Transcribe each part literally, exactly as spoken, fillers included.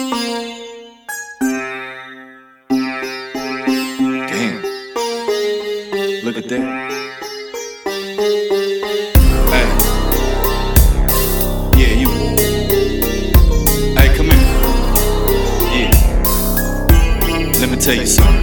Damn. Look at that. Hey. Yeah, you. Hey, come here. Yeah. Let me tell you something.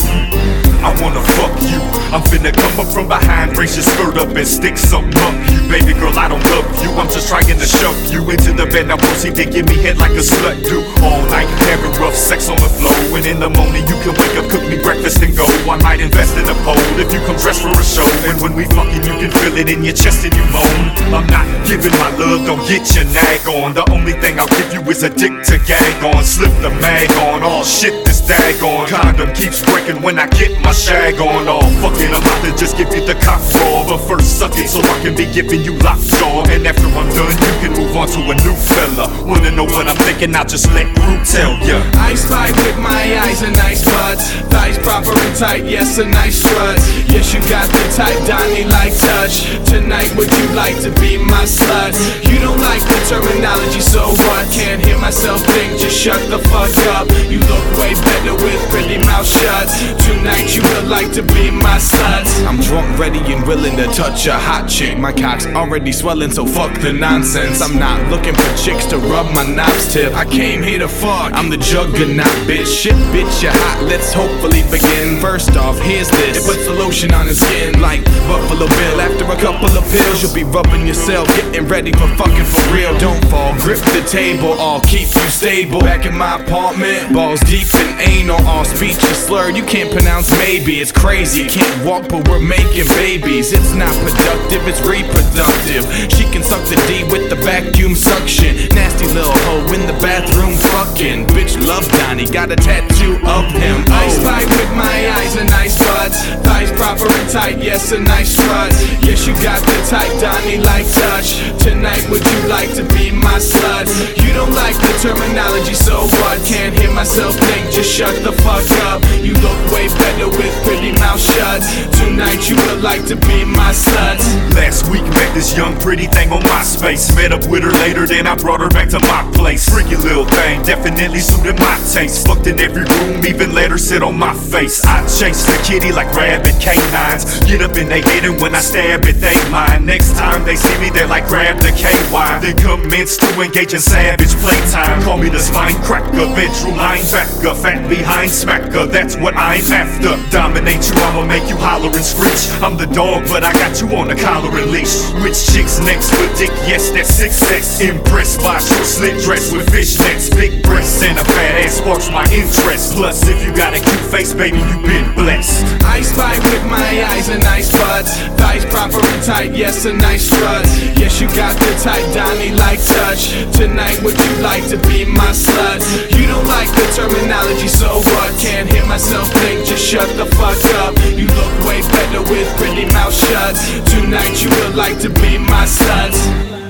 I wanna fuck you. I'm finna come up from behind, raise your skirt up and stick something up you. Baby girl, I don't love you, I'm just trying to shove you into the bed. Now proceed to give me head like a slut do. All night, having rough sex on the floor. And in the morning you can wake up, cook me breakfast and go. I might invest in a pole if you come dressed for a show. And when we fucking, you can feel it in your chest and you moan. I'm not giving my love, don't get your nag on. The only thing I'll give you is a dick to gag on. Slip the mag on, all shit this daggone. Condom keeps breaking when I get my shag on. Oh, fuck it, I'm about to just give you the cock raw. But first suck it so I can be giving you lockjaw. And after I'm done, you can move on to a new fella. Wanna know what I'm thinking, I'll just let Groot tell ya. I spy with my eyes and nice buds. Thighs proper and tight, yes, a nice strut. Yes, you got the type Donnie like touch. Tonight would you like to be my slut? You don't like the terminology, so what? Can't hear myself think, just shut the fuck up. You look way better with pretty mouth shut. Tonight you would like to be my slut. I'm drunk, ready and willing to touch a hot chick. My cock's already swelling, so fuck the nonsense. I'm not looking for chicks to rub my knobs tip. I came here to fuck, I'm the juggernaut, bitch. Shit, bitch, you're hot, let's hopefully begin. First off, here's this. It puts the lotion on his skin like Buffalo Bill. After a couple of pills, you'll be rubbing yourself, getting ready for fucking for real. Don't fall, grip the table, I'll keep you stable. Back in my apartment, balls deep in anal, all speech is slurred. You can't pronounce maybe, it's crazy. Can't walk, but we're making babies. It's not productive, it's reproductive. She can suck the D with the vacuum suction. Nasty little hoe in the bathroom fucking. Bitch love Donnie, got a tattoo of him. Oh. I spy with my eyes and nice butts. Thighs proper and tight, yes, a nice strut. Yes, you got the type Donnie like touch. Tonight would you like to be my slut? You don't like the terminology, so what? Can't hear myself think, just shut the fuck up. You look way better with pretty mouth shut. Tonight you would like to be my slut. Last week met this young pretty thing on MySpace. Met up with her later, then I brought her back to my place. Freaky little thing, definitely suited my taste. Fucked in every room, even let her sit on my face. I chase the kitty like rabbit canines. Get up in they head and when I stab it, they mine. Next time they see me, they're like grab the K Y. Then commence to engage in savage playtime. Call me the spine cracker, bedroom linebacker. Fat behind smacker, that's what I'm after. Dominate you, I'ma make you holler and screech. I'm the dog, but I got you on a collar and leash. Which chick's next for dick? Yes, that's six X. Impressed by short slit dress with fishnets. Big breasts and a fat ass sparks my interest. Plus, if you got a cute face, baby, you been blessed. I spy with my eyes and nice butts. Thighs proper and tight, yes, a nice strut. Yes, you got the type Donnie like touch. Tonight would you like to be my slut? You don't like the terminology, so what? Can't hear myself think, just shut the fuck up. You look way better with pretty mouth shut. Tonight you would like to be my slut.